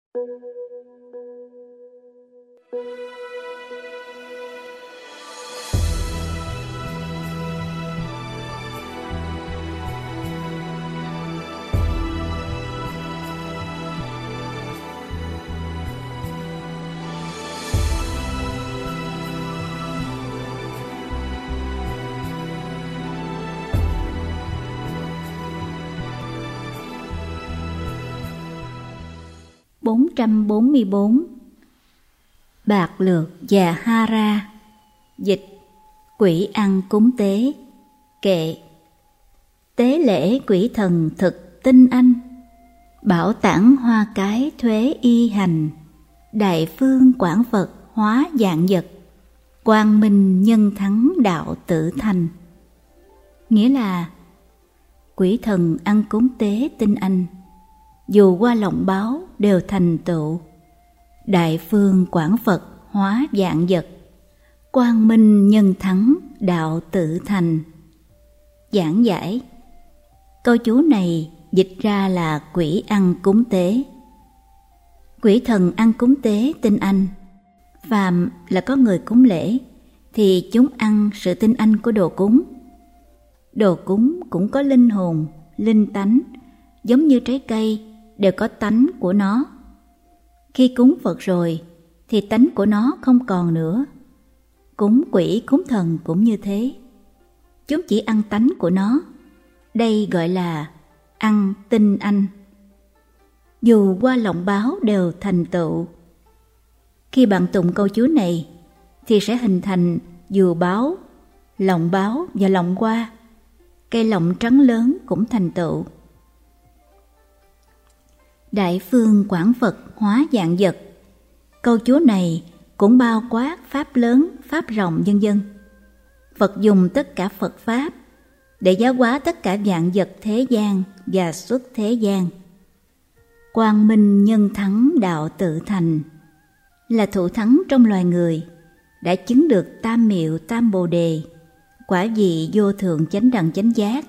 444. Bạc Lược và Hara. Dịch: quỷ ăn cúng tế. Kệ: tế lễ quỷ thần thực tinh anh, bảo tản hoa cái thuế y hành, đại phương quản vật hóa dạng vật, quang minh nhân thắng đạo tự thành. Nghĩa là quỷ thần ăn cúng tế tinh anh, dù qua lòng báo đều thành tựu. Đại phương quản Phật hóa vạn vật, quang minh nhân thắng đạo tự thành. Giảng giải: câu chú này dịch ra là quỷ ăn cúng tế. Quỷ thần ăn cúng tế tinh anh. Phàm là có người cúng lễ thì chúng ăn sự tinh anh của đồ cúng. Đồ cúng cũng có linh hồn, linh tánh, giống như trái cây đều có tánh của nó. Khi cúng Phật rồi thì tánh của nó không còn nữa. Cúng quỷ, cúng thần cũng như thế. Chúng chỉ ăn tánh của nó. Đây gọi là ăn tinh anh. Dù qua lòng báo đều thành tựu. Khi bạn tụng câu chú này thì sẽ hình thành dù báo, lòng báo và lòng qua. Cây lọng trắng lớn cũng thành tựu. Đại phương quản Phật hóa vạn vật. Câu chú này cũng bao quát pháp lớn, pháp rộng vân vân. Phật dùng tất cả Phật pháp để giáo hóa tất cả vạn vật thế gian và xuất thế gian. Quang minh nhân thắng đạo tự thành, là thủ thắng trong loài người, đã chứng được tam miệu tam bồ đề, quả vị vô thượng chánh đẳng chánh giác.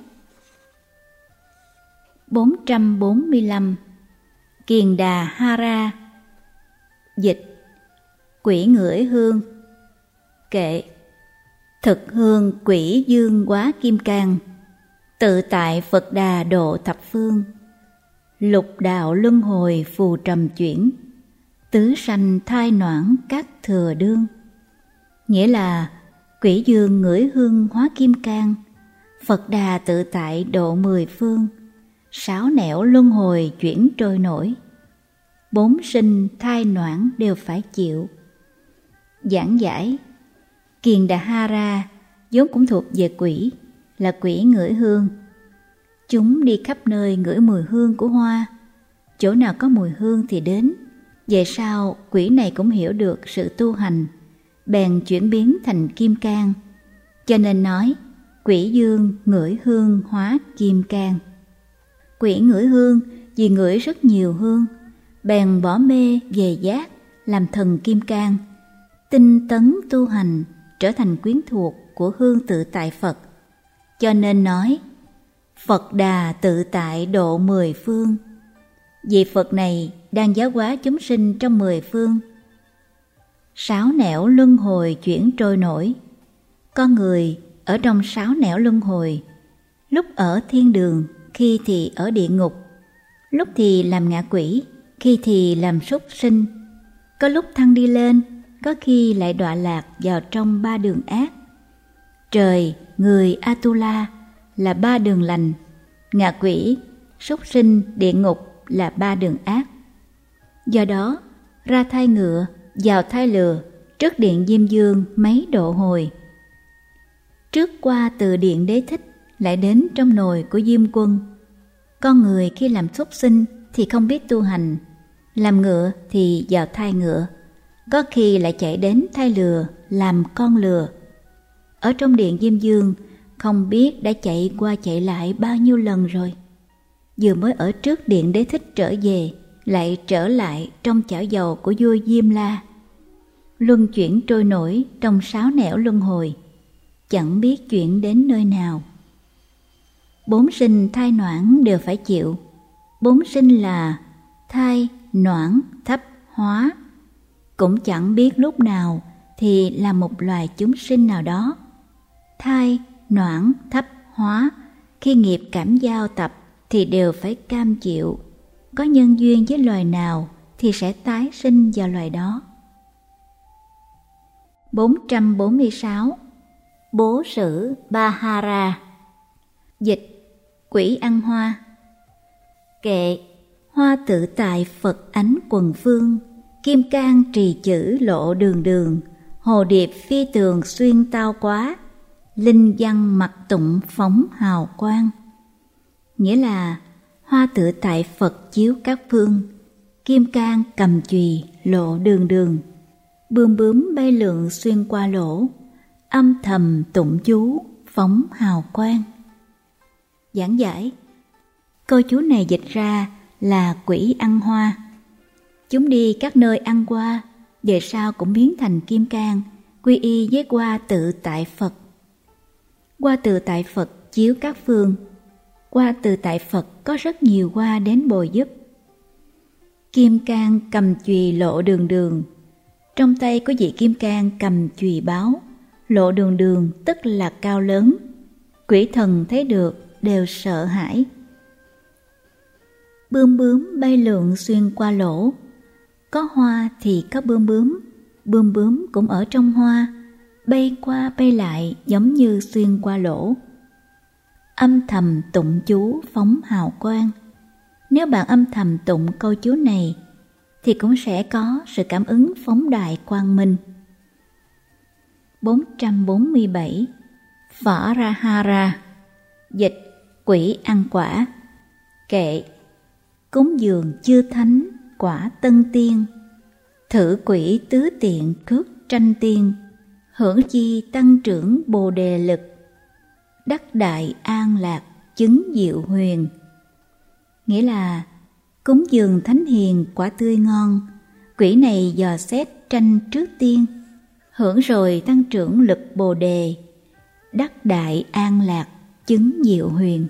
445. Kiền Đà Hara. Dịch: quỷ ngửi hương. Kệ: thực hương quỷ dương hóa kim cang, tự tại Phật Đà độ thập phương, lục đạo luân hồi phù trầm chuyển, tứ sanh thai noãn các thừa đương. Nghĩa là quỷ dương ngửi hương hóa kim cang, Phật Đà tự tại độ mười phương, sáu nẻo luân hồi chuyển trôi nổi, bốn sinh thai noãn đều phải chịu. Giảng giải: Kiền Đà Hara vốn cũng thuộc về quỷ, là quỷ ngửi hương. Chúng đi khắp nơi ngửi mùi hương của hoa, chỗ nào có mùi hương thì đến. Về sau quỷ này cũng hiểu được sự tu hành, bèn chuyển biến thành kim cang, cho nên nói quỷ dương ngửi hương hóa kim cang. Quỷ ngửi hương vì ngửi rất nhiều hương, bèn bỏ mê về giác, làm thần kim cang, tinh tấn tu hành, trở thành quyến thuộc của hương tự tại Phật. Cho nên nói Phật Đà tự tại độ mười phương. Vị Phật này đang giáo hóa chúng sinh trong mười phương. Sáu nẻo luân hồi chuyển trôi nổi. Con người ở trong sáu nẻo luân hồi, lúc ở thiên đường, khi thì ở địa ngục, lúc thì làm ngạ quỷ, khi thì làm súc sinh. Có lúc thăng đi lên, có khi lại đọa lạc vào trong ba đường ác. Trời, người, Atula là ba đường lành, ngạ quỷ, súc sinh, địa ngục là ba đường ác. Do đó, ra thai ngựa, vào thai lừa, trước điện Diêm Dương mấy độ hồi. Trước qua từ điện Đế Thích, lại đến trong nồi của Diêm Quân. Con người khi làm súc sinh thì không biết tu hành, làm ngựa thì vào thai ngựa, có khi lại chạy đến thai lừa làm con lừa. Ở trong điện Diêm Dương không biết đã chạy qua chạy lại bao nhiêu lần rồi. Vừa mới ở trước điện Đế Thích trở về, lại trở lại trong chảo dầu của vua Diêm La. Luân chuyển trôi nổi trong sáu nẻo luân hồi, chẳng biết chuyển đến nơi nào. Bốn sinh thai noãn đều phải chịu. Bốn sinh là thai, noãn thấp hóa, cũng chẳng biết lúc nào thì là một loài chúng sinh nào đó. Thai, noãn, thấp hóa, khi nghiệp cảm giao tập thì đều phải cam chịu. Có nhân duyên với loài nào thì sẽ tái sinh vào loài đó. 446. Bố sử Bahara. Dịch: quỷ ăn hoa. Kệ: hoa tự tại Phật ánh quần phương, kim cang trì chữ lộ đường đường, hồ điệp phi tường xuyên tao quá, linh văn mặc tụng phóng hào quang. Nghĩa là hoa tự tại Phật chiếu các phương, kim cang cầm chùy lộ đường đường, bươm bướm bay lượn xuyên qua lỗ, âm thầm tụng chú phóng hào quang. Giảng giải: câu chú này dịch ra là quỷ ăn hoa. Chúng đi các nơi ăn hoa, về sau cũng biến thành kim cang, quy y với hoa tự tại Phật. Hoa tự tại Phật chiếu các phương. Hoa tự tại Phật có rất nhiều hoa đến bồi giúp. Kim cang cầm chùy lộ đường đường. Trong tay có vị kim cang cầm chùy báo, lộ đường đường tức là cao lớn. Quỷ thần thấy được đều sợ hãi. Bươm bướm bay lượn xuyên qua lỗ. Có hoa thì có bươm bướm cũng ở trong hoa, bay qua bay lại giống như xuyên qua lỗ. Âm thầm tụng chú phóng hào quang. Nếu bạn âm thầm tụng câu chú này thì cũng sẽ có sự cảm ứng phóng đại quang minh. 447. Phārahara. Dịch: quỷ ăn quả. Kệ: cúng dường chư thánh quả tân tiên, thử quỷ tứ tiện cước tranh tiên, hưởng chi tăng trưởng bồ đề lực, đắc đại an lạc chứng diệu huyền. Nghĩa là cúng dường thánh hiền quả tươi ngon, quỷ này dò xét tranh trước tiên, hưởng rồi tăng trưởng lực bồ đề, đắc đại an lạc chứng diệu huyền.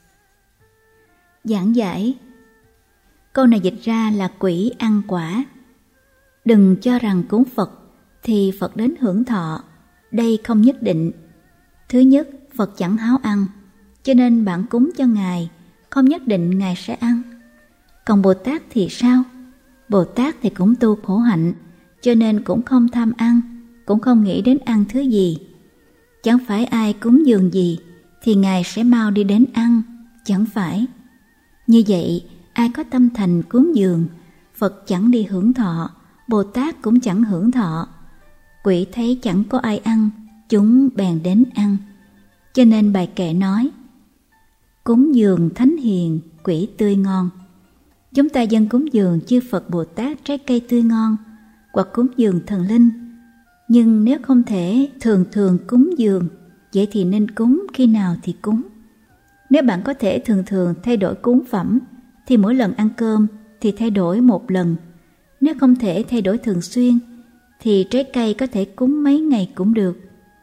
Giảng giải: câu này dịch ra là quỷ ăn quả. Đừng cho rằng cúng Phật thì Phật đến hưởng thọ, đây không nhất định. Thứ nhất, Phật chẳng háo ăn, cho nên bạn cúng cho Ngài, không nhất định Ngài sẽ ăn. Còn Bồ Tát thì sao? Bồ Tát thì cũng tu khổ hạnh, cho nên cũng không tham ăn, cũng không nghĩ đến ăn thứ gì. Chẳng phải ai cúng dường gì thì Ngài sẽ mau đi đến ăn, chẳng phải. Như vậy, ai có tâm thành cúng dường, Phật chẳng đi hưởng thọ, Bồ Tát cũng chẳng hưởng thọ. Quỷ thấy chẳng có ai ăn, chúng bèn đến ăn. Cho nên bài kệ nói: cúng dường thánh hiền quỷ tươi ngon. Chúng ta dâng cúng dường chư Phật Bồ Tát trái cây tươi ngon, hoặc cúng dường thần linh. Nhưng nếu không thể thường thường cúng dường, vậy thì nên cúng khi nào thì cúng. Nếu bạn có thể thường thường thay đổi cúng phẩm, thì mỗi lần ăn cơm thì thay đổi một lần. Nếu không thể thay đổi thường xuyên, thì trái cây có thể cúng mấy ngày cũng được.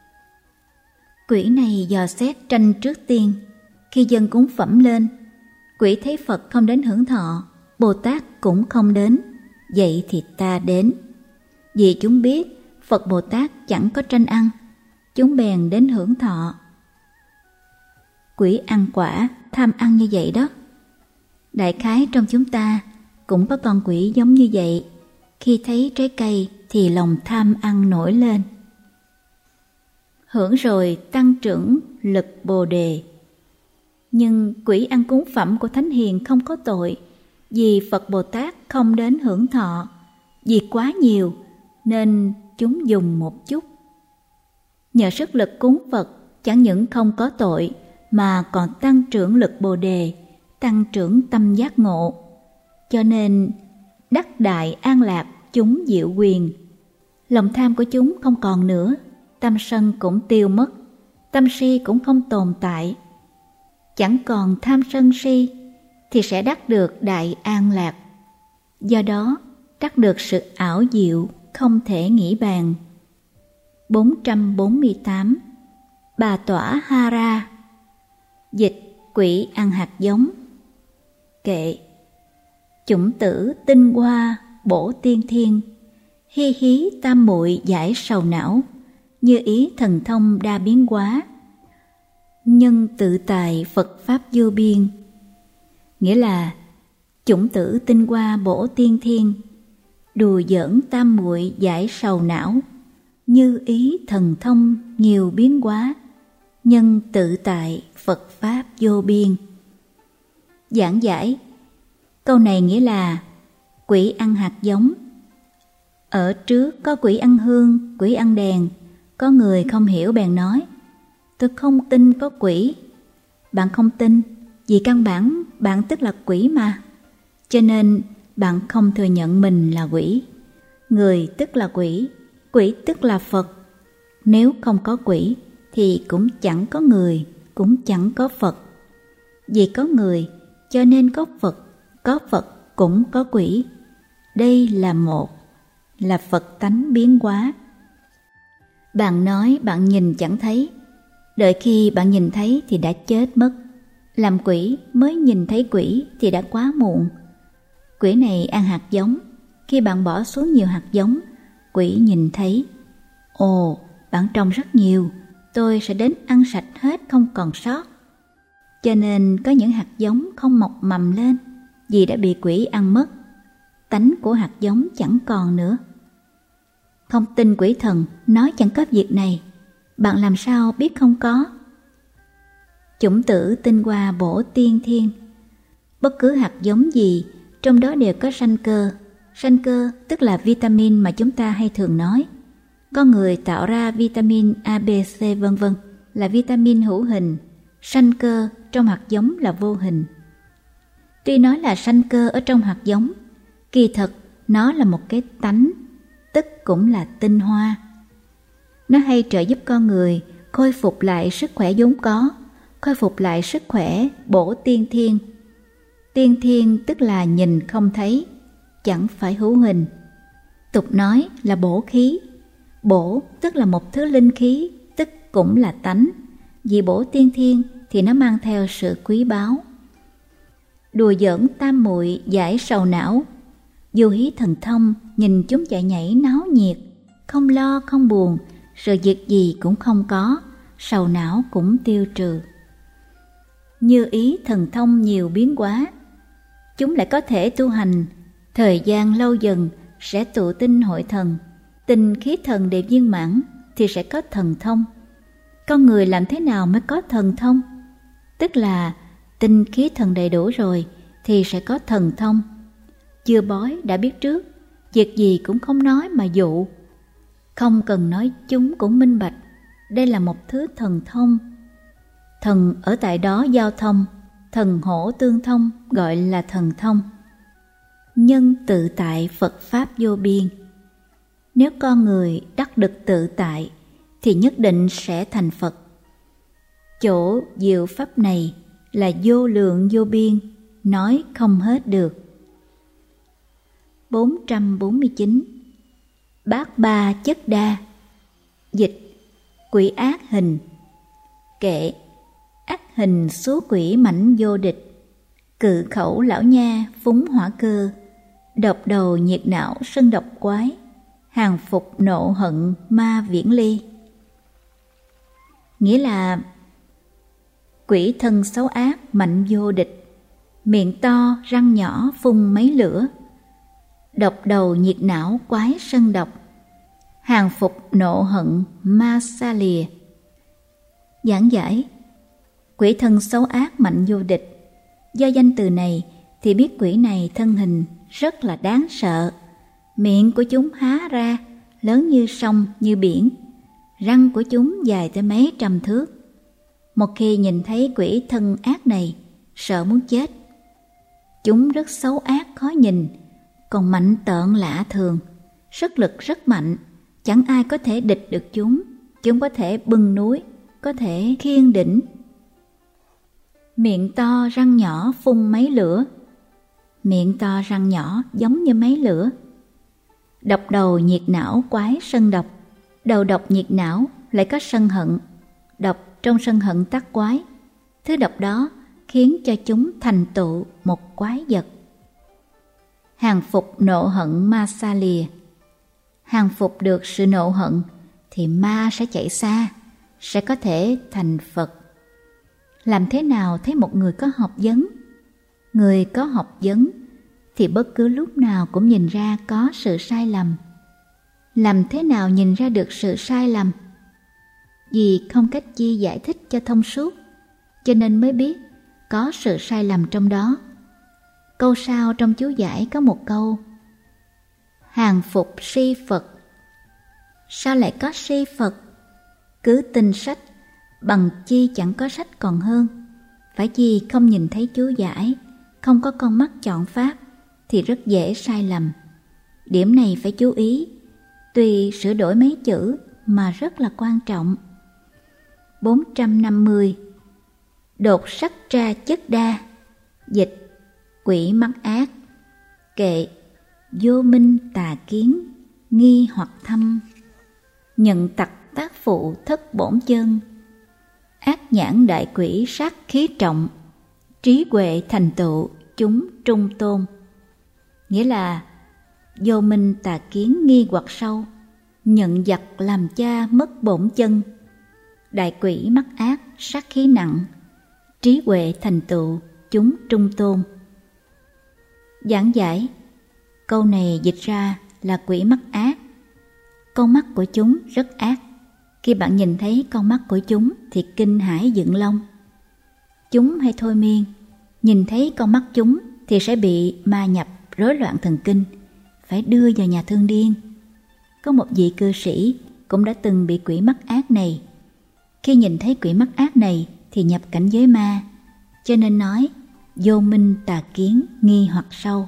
Quỷ này dò xét tranh trước tiên. Khi dâng cúng phẩm lên, quỷ thấy Phật không đến hưởng thọ, Bồ Tát cũng không đến, vậy thì ta đến. Vì chúng biết Phật Bồ Tát chẳng có tranh ăn, chúng bèn đến hưởng thọ. Quỷ ăn quả, tham ăn như vậy đó. Đại khái trong chúng ta cũng có con quỷ giống như vậy. Khi thấy trái cây thì lòng tham ăn nổi lên. Hưởng rồi tăng trưởng lực bồ đề. Nhưng quỷ ăn cúng phẩm của thánh hiền không có tội, vì Phật Bồ Tát không đến hưởng thọ. Vì quá nhiều nên chúng dùng một chút. Nhờ sức lực cúng Phật chẳng những không có tội mà còn tăng trưởng lực bồ đề, tăng trưởng tâm giác ngộ. Cho nên đắc đại an lạc chúng diệu quyền. Lòng tham của chúng không còn nữa, tâm sân cũng tiêu mất, tâm si cũng không tồn tại. Chẳng còn tham sân si thì sẽ đắc được đại an lạc. Do đó đắc được sự ảo diệu không thể nghĩ bàn. 448. Bà tỏa Hara. Dịch: quỷ ăn hạt giống. Kệ: Chủng tử tinh hoa bổ tiên thiên, hi hí tam muội giải sầu não, như ý thần thông đa biến hóa, nhân tự tại Phật Pháp vô biên. Nghĩa là chủng tử tinh hoa bổ tiên thiên, đùa giỡn tam muội giải sầu não, như ý thần thông nhiều biến hóa, nhân tự tại Phật Pháp vô biên. Giảng giải câu này nghĩa là quỷ ăn hạt giống. Ở trước có quỷ ăn hương, quỷ ăn đèn. Có người không hiểu bèn nói: tôi không tin có quỷ. Bạn không tin vì căn bản bạn tức là quỷ mà, cho nên bạn không thừa nhận mình là quỷ. Người tức là quỷ, quỷ tức là Phật. Nếu không có quỷ thì cũng chẳng có người, cũng chẳng có Phật. Vì có người cho nên có Phật cũng có quỷ. Đây là một, là Phật tánh biến hóa. Bạn nói bạn nhìn chẳng thấy, đợi khi bạn nhìn thấy thì đã chết mất. Làm quỷ mới nhìn thấy quỷ thì đã quá muộn. Quỷ này ăn hạt giống, khi bạn bỏ xuống nhiều hạt giống, quỷ nhìn thấy: ồ, bạn trồng rất nhiều, tôi sẽ đến ăn sạch hết không còn sót. Cho nên có những hạt giống không mọc mầm lên vì đã bị quỷ ăn mất. Tánh của hạt giống chẳng còn nữa. Không tin quỷ thần nói chẳng có việc này, bạn làm sao biết không có? Chủng tử tinh hoa bổ tiên thiên. Bất cứ hạt giống gì trong đó đều có sanh cơ. Sanh cơ tức là vitamin mà chúng ta hay thường nói. Có người tạo ra vitamin A, B, C vân vân là vitamin hữu hình. Sanh cơ trong hạt giống là vô hình. Tuy nói là sanh cơ ở trong hạt giống, kỳ thực nó là một cái tánh, tức cũng là tinh hoa. Nó hay trợ giúp con người khôi phục lại sức khỏe vốn có, khôi phục lại sức khỏe bổ tiên thiên. Tiên thiên tức là nhìn không thấy, chẳng phải hữu hình. Tục nói là bổ khí. Bổ tức là một thứ linh khí, tức cũng là tánh. Vì bổ tiên thiên thì nó mang theo sự quý báu. Đùa giỡn tam muội giải sầu não, vô hí thần thông nhìn chúng chạy nhảy náo nhiệt, không lo không buồn, sự việc gì cũng không có, sầu não cũng tiêu trừ. Như ý thần thông nhiều biến hóa, chúng lại có thể tu hành, thời gian lâu dần sẽ tụ tinh hội thần, tinh khí thần đều viên mãn thì sẽ có thần thông. Con người làm thế nào mới có thần thông? Tức là tinh khí thần đầy đủ rồi thì sẽ có thần thông. Chưa bói đã biết trước, việc gì cũng không nói mà dụ. Không cần nói chúng cũng minh bạch, đây là một thứ thần thông. Thần ở tại đó giao thông, thần hổ tương thông gọi là thần thông. Nhân tự tại Phật Pháp vô biên. Nếu con người đắc được tự tại thì nhất định sẽ thành Phật. Chỗ diệu pháp này là vô lượng vô biên, nói không hết được. 449. Bát ba chất đa. Dịch: quỷ ác hình. Kệ: ác hình số quỷ mãnh vô địch. Cự khẩu lão nha phúng hỏa cơ. Độc đầu nhiệt não sân độc quái. Hàng phục nộ hận ma viễn ly. Nghĩa là quỷ thân xấu ác mạnh vô địch, miệng to răng nhỏ phun mấy lửa, độc đầu nhiệt não quái sân độc, hàng phục nộ hận ma xa lìa. Giảng giải: quỷ thân xấu ác mạnh vô địch. Do danh từ này thì biết quỷ này thân hình rất là đáng sợ. Miệng của chúng há ra lớn như sông như biển, răng của chúng dài tới mấy trăm thước. Một khi nhìn thấy quỷ thân ác này, sợ muốn chết. Chúng rất xấu ác khó nhìn, còn mạnh tợn lạ thường, sức lực rất mạnh, chẳng ai có thể địch được chúng. Chúng có thể bưng núi, có thể khiêng đỉnh. Miệng to răng nhỏ phun mấy lửa. Miệng to răng nhỏ giống như mấy lửa. Độc đầu nhiệt não quái sân độc. Đầu độc nhiệt não lại có sân hận. Độc trong sân hận tác quái. Thứ độc đó khiến cho chúng thành tựu một quái vật. hàng phục nộ hận ma xa lìa. Hàng phục được sự nộ hận thì ma sẽ chạy xa, sẽ có thể thành Phật. Làm thế nào thấy một người có học vấn? Người có học vấn thì bất cứ lúc nào cũng nhìn ra có sự sai lầm. Làm thế nào nhìn ra được sự sai lầm? Vì không cách chi giải thích cho thông suốt, cho nên mới biết có sự sai lầm trong đó. Câu sau trong chú giải có một câu: hàng phục si Phật. Sao lại có si Phật? Cứ tin sách, bằng chi chẳng có sách còn hơn. Phải chi không nhìn thấy chú giải, không có con mắt chọn pháp thì rất dễ sai lầm. Điểm này phải chú ý, tuy sửa đổi mấy chữ mà rất là quan trọng. 450. Đột sắc ra chất đa. Dịch: quỷ mắc ác. Kệ: vô minh tà kiến, nghi hoặc thâm. Nhận tặc tác phụ thất bổn chân. Ác nhãn đại quỷ sát khí trọng. Trí huệ thành tựu chúng trung tôn. Nghĩa là vô minh tà kiến nghi hoặc sâu, nhận giặc làm cha mất bổn chân, đại quỷ mắc ác sát khí nặng, trí huệ thành tựu chúng trung tôn. Giảng giải: câu này dịch ra là quỷ mắc ác. Con mắt của chúng rất ác. Khi bạn nhìn thấy con mắt của chúng thì kinh hãi dựng lông. Chúng hay thôi miên, nhìn thấy con mắt chúng thì sẽ bị ma nhập, rối loạn thần kinh, phải đưa vào nhà thương điên. Có một vị cư sĩ cũng đã từng bị quỷ mắc ác này. Khi nhìn thấy quỷ mắc ác này thì nhập cảnh giới ma, cho nên nói vô minh tà kiến nghi hoặc sâu.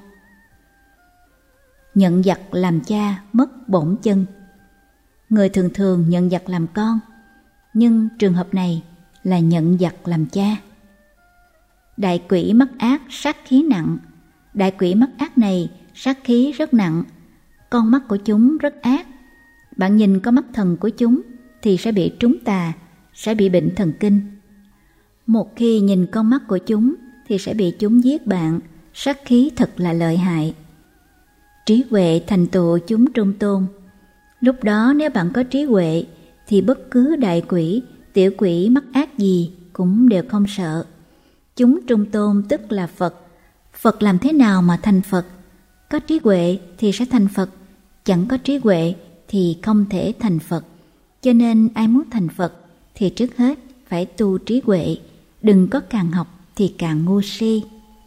Nhận giặc làm cha mất bổn chân. Người thường thường nhận giặc làm con, nhưng trường hợp này là nhận giặc làm cha. Đại quỷ mắc ác sát khí nặng. Đại quỷ mắc ác này sát khí rất nặng. Con mắt của chúng rất ác. Bạn nhìn con mắt thần của chúng thì sẽ bị trúng tà, sẽ bị bệnh thần kinh. Một khi nhìn con mắt của chúng thì sẽ bị chúng giết bạn, sát khí thật là lợi hại. Trí huệ thành tựu chúng trung tôn. Lúc đó nếu bạn có trí huệ thì bất cứ đại quỷ, tiểu quỷ mắc ác gì cũng đều không sợ. Chúng trung tôn tức là Phật. Phật làm thế nào mà thành Phật? Có trí huệ thì sẽ thành Phật, chẳng có trí huệ thì không thể thành Phật. Cho nên ai muốn thành Phật thì trước hết phải tu trí huệ, đừng có càng học thì càng ngu si.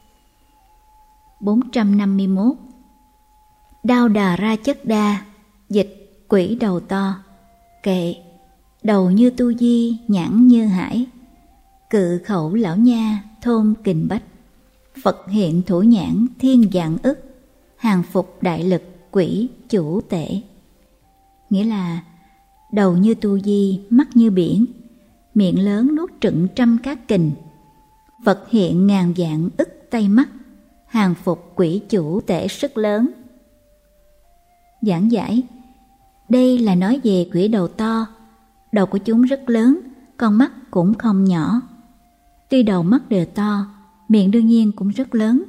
451. Đao đà ra chất đa. Dịch: quỷ đầu to. Kệ: đầu như tu di, nhãn như hải. Cự khẩu lão nha, thôn kình bách. Phật hiện thủ nhãn, thiên dạng ức. Hàng phục đại lực, quỷ chủ tể. Nghĩa là đầu như tu di, mắt như biển, miệng lớn nuốt trựng trăm cá kình. Phật hiện ngàn dạng ức tay mắt. Hàng phục quỷ chủ tể sức lớn. Giảng giải: đây là nói về quỷ đầu to. Đầu của chúng rất lớn, con mắt cũng không nhỏ. Tuy đầu mắt đều to, miệng đương nhiên cũng rất lớn.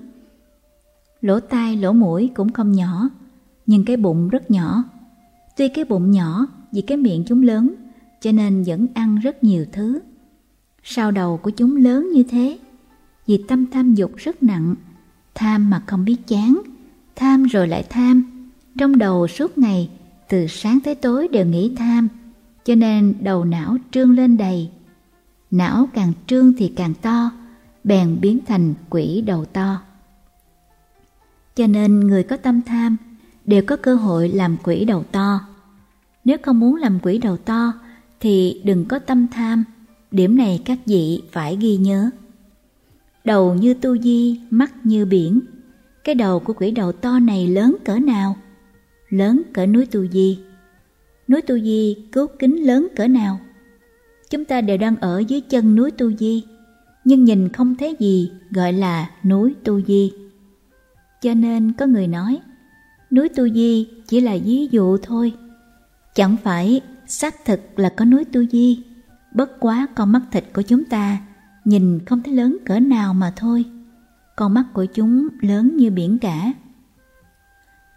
Lỗ tai, lỗ mũi cũng không nhỏ, nhưng cái bụng rất nhỏ. Tuy cái bụng nhỏ vì cái miệng chúng lớn, cho nên vẫn ăn rất nhiều thứ. Sao đầu của chúng lớn như thế? Vì tâm tham dục rất nặng, tham mà không biết chán, tham rồi lại tham. Trong đầu suốt ngày, từ sáng tới tối đều nghĩ tham, cho nên đầu não trương lên đầy. Não càng trương thì càng to, bèn biến thành quỷ đầu to. Cho nên người có tâm tham đều có cơ hội làm quỷ đầu to. Nếu không muốn làm quỷ đầu to thì đừng có tâm tham. Điểm này các vị phải ghi nhớ. Đầu như tu di, mắt như biển. Cái đầu của quỷ đầu to này lớn cỡ nào? Lớn cỡ núi Tu Di. Núi Tu Di cốt kính lớn cỡ nào? Chúng ta đều đang ở dưới chân núi Tu Di, nhưng nhìn không thấy gì gọi là núi Tu Di. Cho nên có người nói núi Tu Di chỉ là ví dụ thôi. Chẳng phải xác thực là có núi Tu Di, bất quá con mắt thịt của chúng ta nhìn không thấy lớn cỡ nào mà thôi. Con mắt của chúng lớn như biển cả.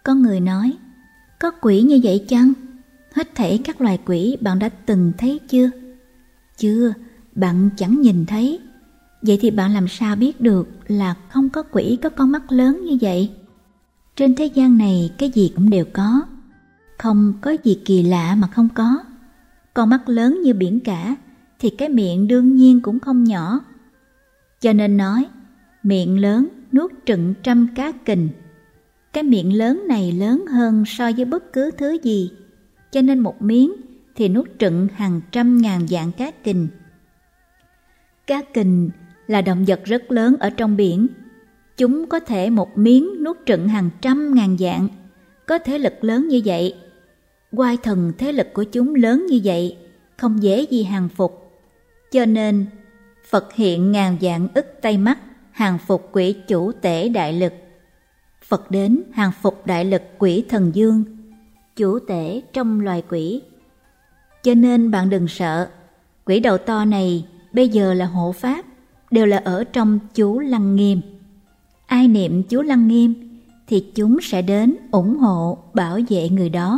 Có người nói, có quỷ như vậy chăng? Hết thảy các loài quỷ bạn đã từng thấy chưa? Chưa, bạn chẳng nhìn thấy. Vậy thì bạn làm sao biết được là không có quỷ có con mắt lớn như vậy? Trên thế gian này cái gì cũng đều có, không có gì kỳ lạ mà không có. Con mắt lớn như biển cả thì cái miệng đương nhiên cũng không nhỏ. Cho nên nói, miệng lớn nuốt trựng trăm cá kình. Cái miệng lớn này lớn hơn so với bất cứ thứ gì, cho nên một miếng thì nuốt trựng hàng trăm ngàn vạn cá kình. Cá kình là động vật rất lớn ở trong biển. Chúng có thể một miếng nuốt trựng hàng trăm ngàn vạn, có thế lực lớn như vậy. Oai thần thế lực của chúng lớn như vậy, không dễ gì hàng phục. Cho nên Phật hiện ngàn vạn ức tay mắt, hàng phục quỷ chủ tể đại lực. Phật đến hàng phục đại lực quỷ thần dương, chủ tể trong loài quỷ. Cho nên bạn đừng sợ, quỷ đầu to này bây giờ là hộ pháp, đều là ở trong chú Lăng Nghiêm. Ai niệm chú Lăng Nghiêm thì chúng sẽ đến ủng hộ bảo vệ người đó.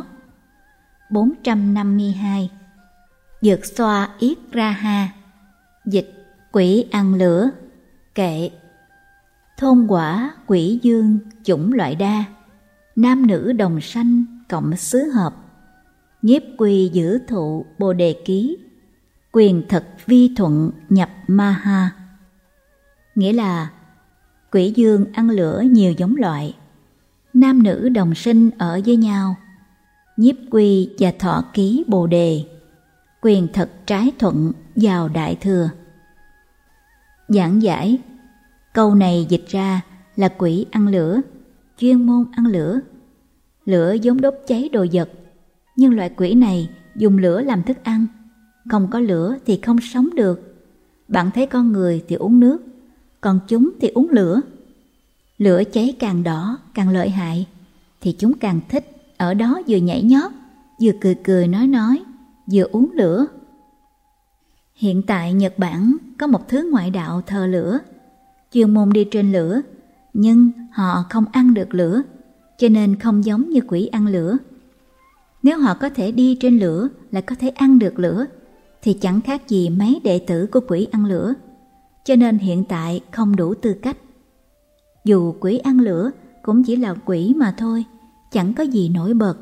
452. Dược xoa yết ra ha. Dịch quỷ ăn lửa. Kệ. Thôn quả quỷ dương chủng loại đa, nam nữ đồng sanh cộng xứ hợp. Nhiếp quy giữ thụ bồ đề ký, quyền thực vi thuận nhập ma ha. Nghĩa là quỷ dương ăn lửa nhiều giống loại, nam nữ đồng sinh ở với nhau. Nhiếp quy và thọ ký bồ đề, quyền thực trái thuận vào đại thừa. Giảng giải, câu này dịch ra là quỷ ăn lửa, chuyên môn ăn lửa. Lửa giống đốt cháy đồ vật, nhưng loại quỷ này dùng lửa làm thức ăn. Không có lửa thì không sống được. Bạn thấy con người thì uống nước, còn chúng thì uống lửa. Lửa cháy càng đỏ, càng lợi hại, thì chúng càng thích ở đó vừa nhảy nhót, vừa cười cười nói, vừa uống lửa. Hiện tại Nhật Bản có một thứ ngoại đạo thờ lửa, chuyên môn đi trên lửa, nhưng họ không ăn được lửa, cho nên không giống như quỷ ăn lửa. Nếu họ có thể đi trên lửa lại có thể ăn được lửa, thì chẳng khác gì mấy đệ tử của quỷ ăn lửa, cho nên hiện tại không đủ tư cách. Dù quỷ ăn lửa cũng chỉ là quỷ mà thôi, chẳng có gì nổi bật.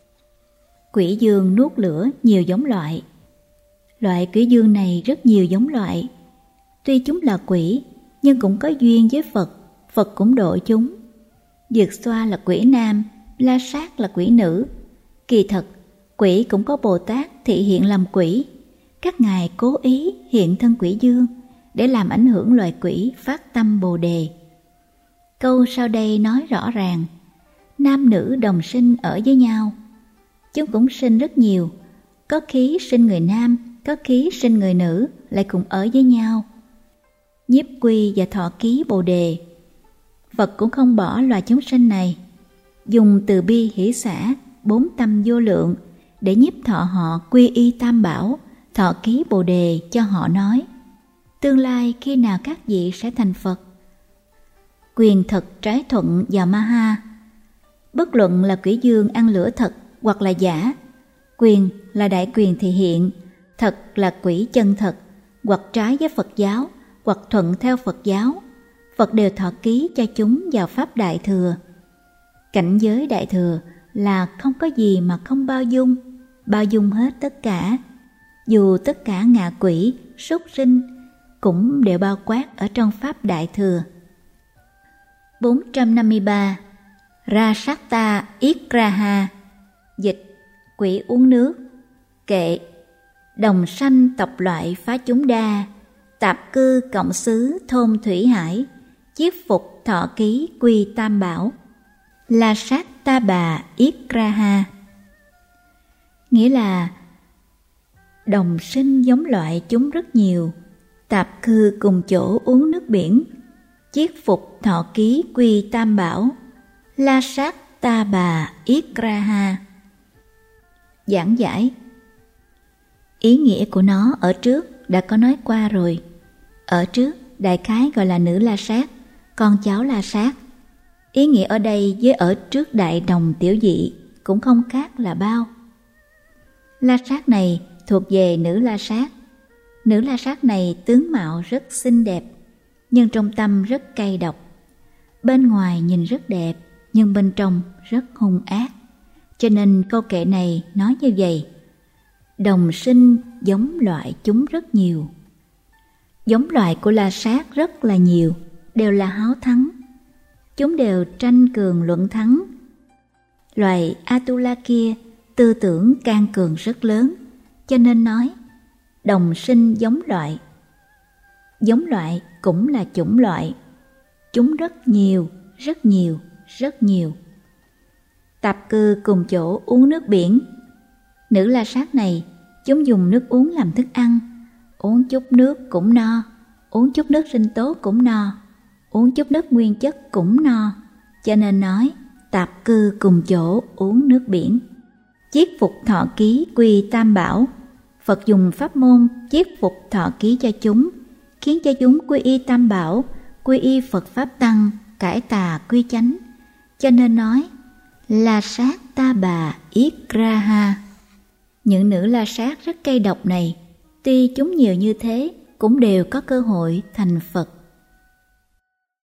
Quỷ dương nuốt lửa nhiều giống loại. Loại quỷ dương này rất nhiều giống loại. Tuy chúng là quỷ, nhưng cũng có duyên với Phật, Phật cũng độ chúng. Dược xoa là quỷ nam, La Sát là quỷ nữ. Kỳ thật, quỷ cũng có Bồ Tát thị hiện làm quỷ. Các ngài cố ý hiện thân quỷ dương để làm ảnh hưởng loài quỷ phát tâm Bồ đề. Câu sau đây nói rõ ràng, nam nữ đồng sinh ở với nhau. Chúng cũng sinh rất nhiều, có khí sinh người nam, có khí sinh người nữ, lại cùng ở với nhau. Nhiếp quy và thọ ký Bồ đề. Phật cũng không bỏ loài chúng sinh này, dùng từ bi hỷ xả, bốn tâm vô lượng để nhiếp thọ họ quy y tam bảo, thọ ký Bồ đề cho họ nói, tương lai khi nào các vị sẽ thành Phật. Quyền thực trái thuận vào ma ha. Bất luận là quỷ dương ăn lửa thật hoặc là giả, quyền là đại quyền thị hiện, thật là quỷ chân thật, hoặc trái với Phật giáo, hoặc thuận theo Phật giáo, Phật đều thọ ký cho chúng vào pháp đại thừa. Cảnh giới đại thừa là không có gì mà không bao dung hết tất cả. Dù tất cả ngạ quỷ, súc sinh cũng đều bao quát ở trong pháp đại thừa. 453. Rasakta Ikraha. Dịch quỷ uống nước. Kệ. Đồng sanh tộc loại phá chúng đa, tạp cư cộng xứ thôn thủy hải, chiết phục thọ ký quy tam bảo. La sát ta bà Ikraha. Nghĩa là đồng sinh giống loại chúng rất nhiều, tạp cư cùng chỗ uống nước biển, chiết phục thọ ký quy tam bảo. La sát ta bà Ikraha. Giảng giải, ý nghĩa của nó ở trước đã có nói qua rồi. Ở trước đại khái gọi là nữ La Sát, con cháu La Sát. Ý nghĩa ở đây với ở trước đại đồng tiểu dị cũng không khác là bao. La Sát này thuộc về nữ La Sát. Nữ La Sát này tướng mạo rất xinh đẹp, nhưng trong tâm rất cay độc. Bên ngoài nhìn rất đẹp, nhưng bên trong rất hung ác. Cho nên câu kệ này nói như vậy: đồng sinh giống loại chúng rất nhiều. Giống loại của La Sát rất là nhiều, đều là háo thắng. Chúng đều tranh cường luận thắng. Loài Atula kia tư tưởng can cường rất lớn, cho nên nói đồng sinh giống loại. Giống loại cũng là chủng loại. Chúng rất nhiều, rất nhiều, rất nhiều. Tạp cư cùng chỗ uống nước biển. Nữ La Sát này, chúng dùng nước uống làm thức ăn. Uống chút nước cũng no, uống chút nước sinh tố cũng no, uống chút nước nguyên chất cũng no. Cho nên nói tạp cư cùng chỗ uống nước biển. Chiết phục thọ ký quy tam bảo. Phật dùng pháp môn chiết phục thọ ký cho chúng, khiến cho chúng quy y tam bảo, quy y Phật Pháp Tăng, cải tà quy chánh. Cho nên nói La Sát ta bà yết ra ha. Những nữ La Sát rất cay độc này, tuy chúng nhiều như thế, cũng đều có cơ hội thành Phật.